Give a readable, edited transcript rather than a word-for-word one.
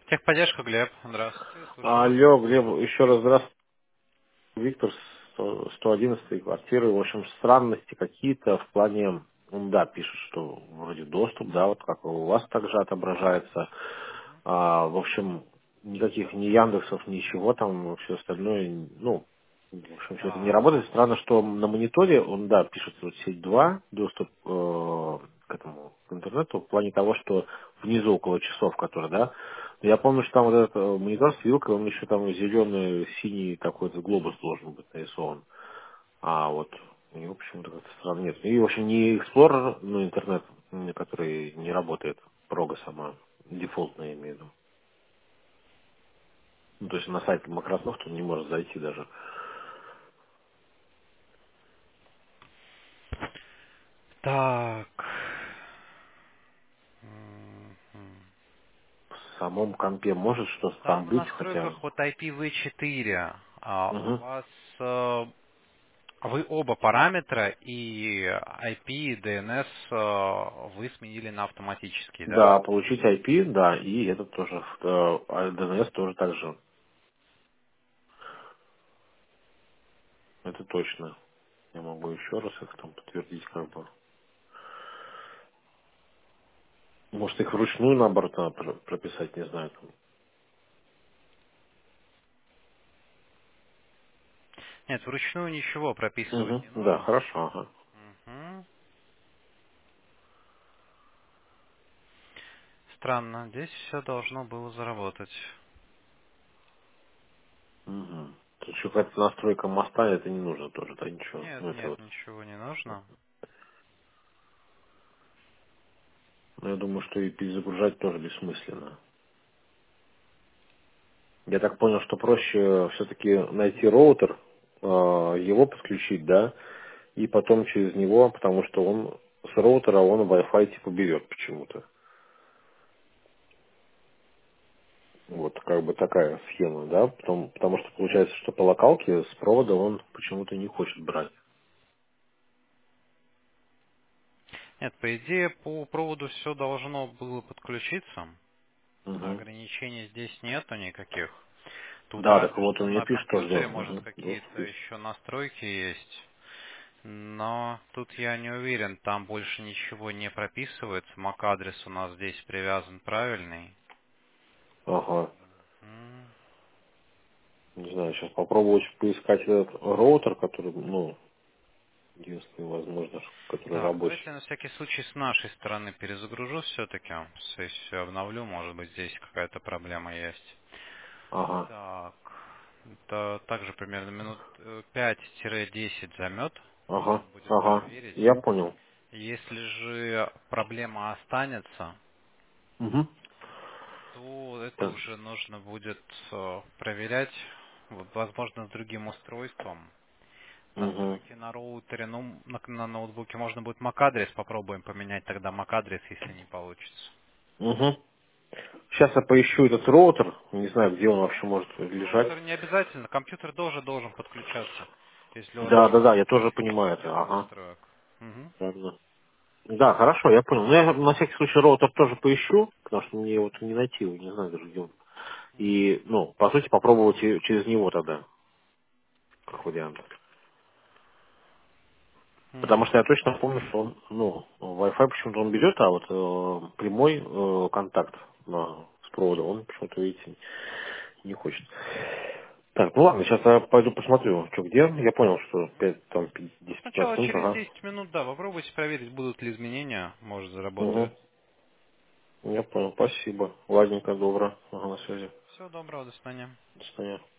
Техподдержка, Глеб. Здравствуйте, слушаю вас. Алло, Глеб, еще раз здравствуйте. Виктор, 111 квартиры. В общем, странности какие-то в плане, он, да, пишет, что вроде доступ, да, вот как у вас также отображается. В общем, никаких ни Яндексов, ничего там, все остальное, ну, в общем, все это не Так. работает. Странно, что на мониторе он, да, пишет вот сеть 2 доступ к этому к интернету, в плане того, что внизу около часов, которые, да. Я помню, что там вот этот монитор с вилкой, он еще там зеленый, синий такой-то глобус должен быть нарисован. А вот у него почему-то как-то странно нет. И, в общем, не Explorer, ну, интернет, который не работает, прога сама, дефолтная, я имею в виду. Ну, то есть на сайт Microsoft он не может зайти даже. Так. Мгм. В самом компе может что-то Там там в быть, хотя... настройках вот IPv4 у Угу. вас вы оба параметра и IP, и DNS вы сменили на автоматический, да? Да, получить IP, да, и этот тоже, DNS тоже так же. Это точно. Я могу еще раз их там подтвердить, как бы. Может, их вручную, наоборот, надо прописать, не знаю. Там. Нет, вручную ничего прописывать не Угу. Да, нужно. хорошо, ага. Мгм. Странно, здесь все должно было заработать. Угу. Тут еще какая-то настройка моста, это не нужно тоже, да, ничего. Нет, Ну, это нет, вот. ничего не нужно. Ну, я думаю, что и перезагружать тоже бессмысленно. Я так понял, что проще все-таки найти роутер, его подключить, да, и потом через него, потому что он с роутера он Wi-Fi типа берет почему-то. Вот как бы такая схема, да, потому что получается, что по локалке с провода он почему-то не хочет брать. Нет, по идее, по проводу все должно было подключиться. Угу. Ограничений здесь нету никаких. Тут Да, так разве вот что он мне на пишет тоже, компьютере, да, может, доступ какие-то есть. еще настройки есть. Но тут я не уверен, там больше ничего не прописывается. MAC-адрес у нас здесь привязан правильный. Ага. М. Не знаю, сейчас попробовать поискать этот роутер, который, ну, единственный, возможно, который Так, рабочий. давайте на всякий случай с нашей стороны перезагружу все-таки. Сессию обновлю, может быть, здесь какая-то проблема есть. Ага. Так, это также примерно минут 5-10 займет. Ага. Нужно будет Ага. проверить. Я понял. Если же проблема останется, Угу. то это уже нужно будет проверять, возможно, с другим устройством. Угу. Настройки на роутере, ну, на ноутбуке можно будет MAC-адрес, попробуем поменять тогда MAC-адрес, если не получится. Угу. Сейчас я поищу этот роутер. Не знаю, где он вообще может лежать. Роутер не обязательно, компьютер тоже должен подключаться, если он Да, еще да, да, я не тоже включен понимаю в это. пакет Ага. настроек. Мгм. Да, да. Да, хорошо, я понял. Ну, я на всякий случай роутер тоже поищу, потому что мне вот не найти его, не знаю даже где он. И, ну, по сути, попробовать и через него тогда, как вариант. Потому Мгм. что я точно помню, что он, ну, Wi-Fi почему-то он берет, а вот прямой контакт с провода он почему-то, видите, не хочет. Так, ну ладно, сейчас я пойду посмотрю, что где. Я понял, что 5, там, Ну, 10-15 сначала минут, через ага. 10 минут, да, попробуйте проверить, будут ли изменения, может, Угу. заработает. Я понял, спасибо. Ладненько, добро. Ага, на связи. Всего доброго, до свидания. До свидания.